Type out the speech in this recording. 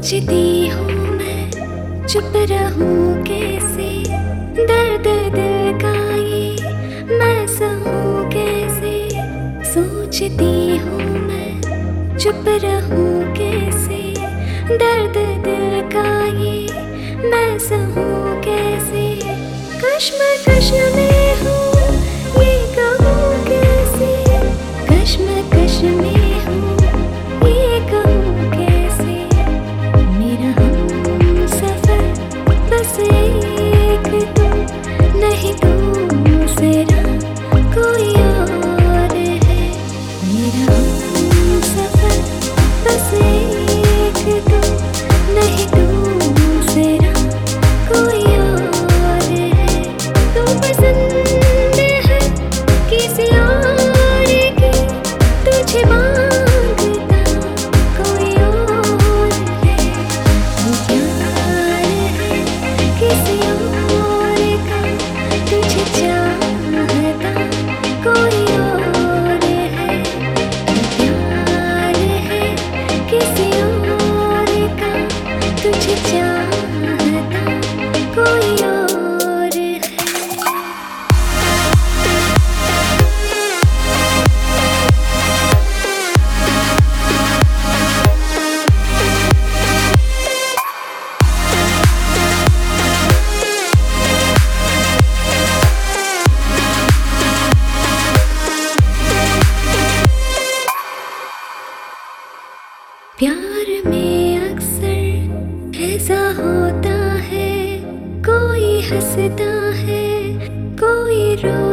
सोचती हूँ मैं चुप रहूँ कैसे, दर्द दिल का ये मैं सहूँ कैसे। सोचती हूँ मैं चुप रहूँ कैसे, दर्द दिल का ये मैं सहूँ कैसे। कश्मकश में हूँ ये कहूँ कैसे, कश्मकश में हूँ ये कहूँ कैसे। मेरा हमसफर बस एक तू, नहीं दूसरा कोई और है। मेरा हमसफर बस एक तू, नहीं दूसरा कोई और है। तू पसंद है किसी और की, तुझे मांगता कोई और है। तू प्यार है किसी और का, तुझे चाहता कोई और है। तू प्यार है किसी और का, तुझे चाहता कोई और है। प्यार में अक्सर ऐसा होता है, कोई हंसता है कोई रो